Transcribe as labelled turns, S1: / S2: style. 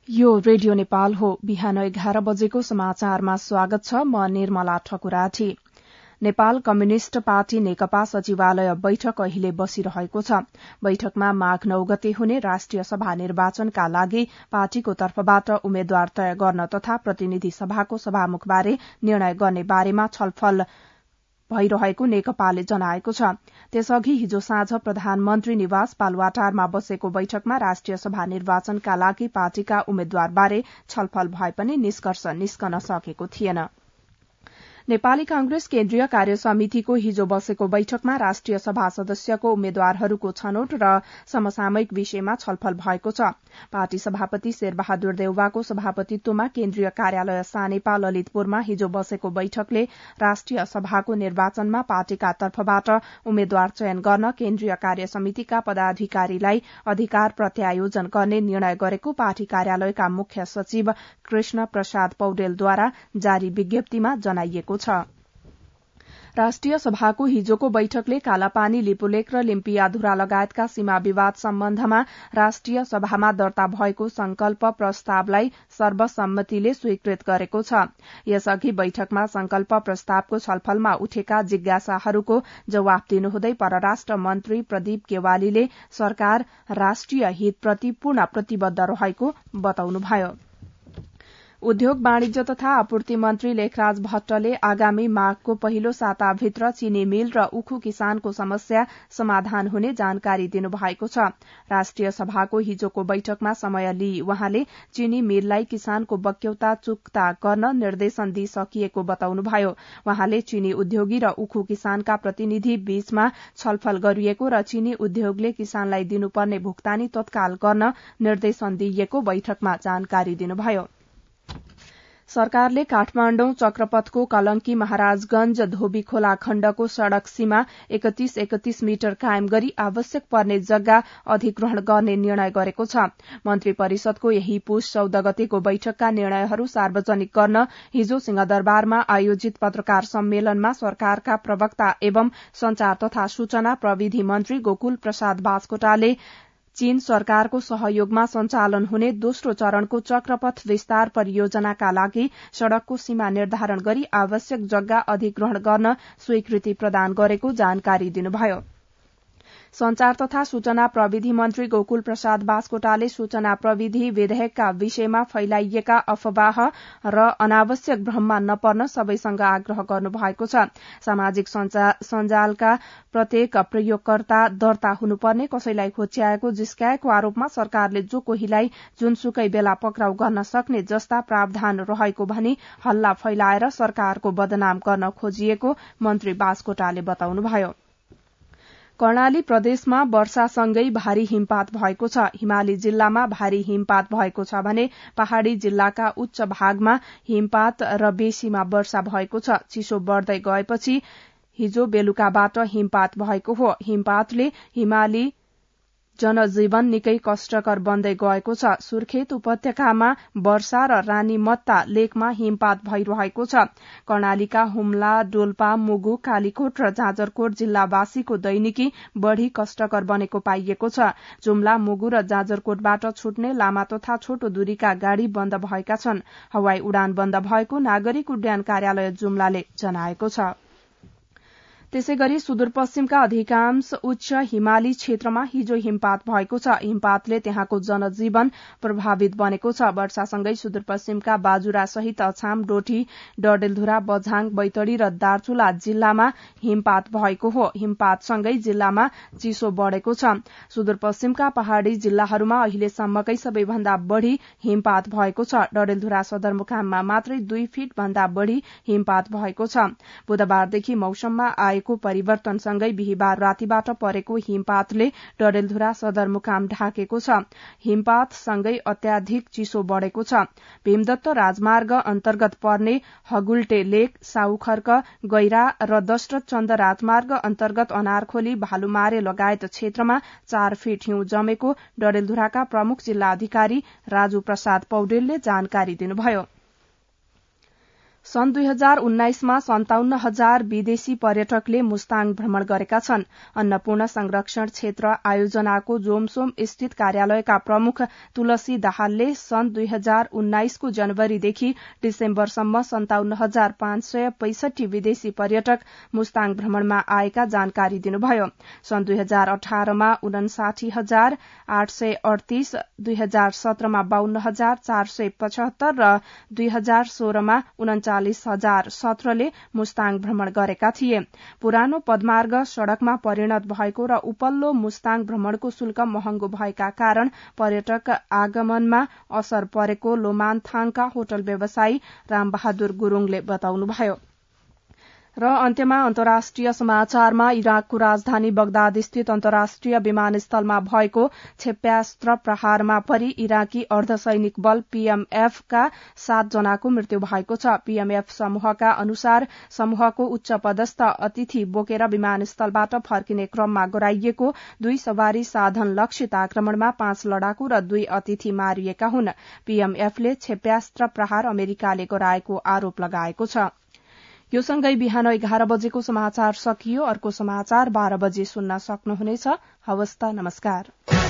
S1: यो रेडियो नेपाल हो। बिहान 11 बजेको समाचारमा स्वागत छ। म निर्मला ठकुराठी। नेपाल कम्युनिष्ट पार्टी नेकपा सचिवालय बैठक अहिले बसिरहेको छ। बैठकमा माघ 9 गते हुने राष्ट्रिय सभा निर्वाचनका लागि पार्टीको तर्फबाट उम्मेद्वार तय गर्न तथा प्रतिनिधि सभाको सभामुखबारे निर्णय गर्ने बारेमा छलफल भइरहेको नेकपाले जनाएको छ। त्यसअघि हिजो साँझ प्रधानमन्त्री निवास बालुवाटारमा बसेको बैठकमा राष्ट्रिय सभा निर्वाचनका लागि पार्टीका उम्मेद्वारबारे छलफल भए पनि निष्कर्ष निस्कन सकेको थिएन। नेपाली कांग्रेस केन्द्रीय कार्य समितिको हिजो बसेको बैठकमा राष्ट्रिय सभा सदस्यको उम्मेद्वारहरूको छनौट र समसामयिक विषयमा छलफल भएको छ। पार्टी सभापति शेरबहादुर देउवाको सभापतित्वमा केन्द्रीय कार्यालय सानेपा ललितपुरमा हिजो बसेको बैठकले राष्ट्रिय सभाको निर्वाचनमा पार्टीका तर्फबाट उम्मेद्वार चयन गर्न केन्द्रीय कार्य समितिका पदाधिकारीलाई अधिकार प्रत्यायोजन गर्ने निर्णय गरेको पार्टी कार्यालयका मुख्य सचिव कृष्ण प्रसाद पौडेलद्वारा जारी विज्ञप्तिमा जनाइएको छ। राष्ट्रिय सभाको हिजोको बैठकले कालापानी, लिपुलेक र लिम्पियाधुरा लगायतका सीमा विवाद सम्बन्धमा राष्ट्रिय सभामा दर्ता भएको संकल्प प्रस्तावलाई सर्वसम्मतिले स्वीकृत गरेको छ। यसअघि बैठकमा संकल्प प्रस्तावको छलफलमा उठेका जिज्ञासाहरूको जवाफ दिनुहुँदै परराष्ट्र मन्त्री प्रदीप गेवालीले सरकार राष्ट्रिय हितप्रति पूर्ण प्रतिबद्ध रहेको बताउनुभयो। उद्योग वाणिज्य तथा आपूर्ति मन्त्री लेखराज भट्टले आगामी माघको पहिलो साताभित्र चीनी मिल र उखु किसानको समस्या समाधान हुने जानकारी दिनुभएको छ। राष्ट्रिय सभाको हिजोको बैठकमा समय लिई वहाँले चीनी मिललाई किसानको बक्यौता चुक्ता गर्न निर्देशन दिइसकिएको बताउनुभयो। वहाँले चीनी उद्योगी र उखु किसानका प्रतिनिधि बीचमा छलफल गरिएको र चीनी उद्योगले किसानलाई दिनुपर्ने भुक्तानी तत्काल गर्न निर्देशन दिइएको बैठकमा जानकारी दिनुभयो। सरकारले काठमाण्डौ चक्रपथको कलंकी महाराजगंज धोबीखोला खण्डको सड़क सीमा 31 मिटर कायम गरी आवश्यक पर्ने जग्गा अधिग्रहण गर्ने निर्णय गरेको छ। मन्त्री परिषदको यही पुष 14 गतेको बैठकका निर्णयहरू सार्वजनिक गर्न हिजो सिंहदरबारमा आयोजित पत्रकार सम्मेलनमा सरकारका प्रवक्ता एवं संचार तथा सूचना प्रविधि मन्त्री गोकुल प्रसाद बास्कोटाले चीन सरकारको सहयोगमा सञ्चालन हुने दोस्रो चरणको चक्रपथ विस्तार परियोजनाका लागि सड़कको सीमा निर्धारण गरी आवश्यक जग्गा अधिग्रहण गर्न स्वीकृति प्रदान गरेको जानकारी दिनुभयो। संचार तथा सूचना प्रविधि मन्त्री गोकुल प्रसाद बास्कोटाले सूचना प्रविधि विधेयकका विषयमा फैलाइएका अफवाह र अनावश्यक भ्रममा नपर्न सबैसँग आग्रह गर्नुभएको छ। सामाजिक सञ्जालका प्रत्येक प्रयोगकर्ता दर्ता हुनुपर्ने, कसैलाई खोच्याएको जिस्काएको आरोपमा सरकारले जो कोहीलाई जुनसुकै बेला पक्राउ गर्न सक्ने जस्ता प्रावधान रहेको भनी हल्ला फैलाएर सरकारको बदनाम गर्न खोजिएको मन्त्री बास्कोटाले बताउनुभयो। कर्णाली प्रदेशमा वर्षासँगै भारी हिमपात भएको छ। हिमाली जिल्लामा भारी हिमपात भएको छ भने पहाड़ी जिल्लाका उच्च भागमा हिमपात र बेसीमा वर्षा भएको छ। चिसो बढ़दै गएपछि हिजो बेलुकाबाट हिमपात भएको हो। हिमपातले हिमाली जनजीवन निकै कष्टकर बन्दै गएको छ। सुर्खेत उपत्यकामा वर्षा र रानीमत्ता लेकमा हिमपात भइरहेको छ। कर्णालीका हुम्ला, डोल्पा, मुगु, कालीकोट र जाजरकोट जिल्लावासीको दैनिकी बढ़ी कष्टकर बनेको पाइएको छ। जुम्ला, मुगु र जाजरकोटबाट छुट्ने लामा तथा छोटो दूरीका गाड़ी बन्द भएका छन्। हवाई उडान बन्द भएको नागरिक उड्डयन कार्यालय जुम्लाले जनाएको छ। त्यसै गरी सुदूरपश्चिमका अधिकांश उच्च हिमाली क्षेत्रमा हिजो हिमपात भएको छ। हिमपातले त्यहाँको जनजीवन प्रभावित बनेको छ। वर्षासँगै सुदूरपश्चिमका बाजुरा सहित अछाम, डोटी, डडेलधुरा, बझाङ, बैतडी र दार्चुला जिल्लामा हिमपात भएको हो। हिमपातसँगै जिल्लामा चिसो बढ़ेको छ। सुदूरपश्चिमका पहाड़ी जिल्लाहरूमा अहिलेसम्मकै सबैभन्दा बढ़ी हिमपात भएको छ। डडेलधुरा सदरमुकाममा मात्रै 2 फिट भन्दा बढ़ी हिमपात भएको छ। बुधबारदेखि मौसममा आएको परिवर्तनसँगै बिहीबार रातिबाट परेको हिमपातले डडेलधुरा सदरमुकाम ढाकेको छ। हिमपातसँगै अत्याधिक चिसो बढ़ेको छ। भीमदत्त राजमार्ग अन्तर्गत पर्ने हगुल्टे लेक, साउखर्क, गैरा र दशरथ चन्द राजमार्ग अन्तर्गत अनारखोली, भालुमारे लगायत क्षेत्रमा 4 फिट हिउँ जमेको डडेलधुराका प्रमुख जिल्ला अधिकारी राजु प्रसाद पौडेलले जानकारी दिनुभयो। सन् 2019 मा 57,000 विदेशी पर्यटकले मुस्ताङ भ्रमण गरेका छन्। अन्नपूर्ण संरक्षण क्षेत्र आयोजनाको जोमसोम स्थित कार्यालयका प्रमुख तुलसी दाहालले सन् 2019 को जनवरीदेखि डिसेम्बरसम्म 57,565 विदेशी पर्यटक मुस्ताङ भ्रमणमा आएका जानकारी दिनुभयो। सन् 2018 मा 59,838, 2017 मा 52,475 र 2016 मा 39,017 ले मुस्ताङ भ्रमण गरेका थिए। पुरानो पदमार्ग सड़कमा परिणत भएको र उपल्लो मुस्ताङ भ्रमणको शुल्क महँगो भएका कारण पर्यटक आगमनमा असर परेको लोमानथाङका होटल व्यवसायी रामबहादुर गुरूङले बताउनुभयो। र अन्त्यमा अन्तर्राष्ट्रिय समाचारमा इराकको राजधानी बगदाद स्थित अन्तर्राष्ट्रिय विमानस्थलमा भएको क्षेप्यास्त्र प्रहारमा परि इराकी अर्धसैनिक बल पीएमएफ का 7 जनाको मृत्यु भएको छ। पीएमएफ समूहका अनुसार समूहको उच्च पदस्थ अतिथि बोकेर विमानस्थलबाट फर्किने क्रममा गराइएको 2 सवारी साधन लक्षित आक्रमणमा 5 लडाकु र 2 अतिथि मारिएका हुन्। पीएमएफले क्षेप्यास्त्र प्रहार अमेरिकाले गराएको आरोप लगाएको छ। यो सँगै बिहान 11 बजेको समाचार सकियो। अर्को समाचार 12 बजे सुन्न सक्नुहुनेछ। हवस् त, नमस्कार।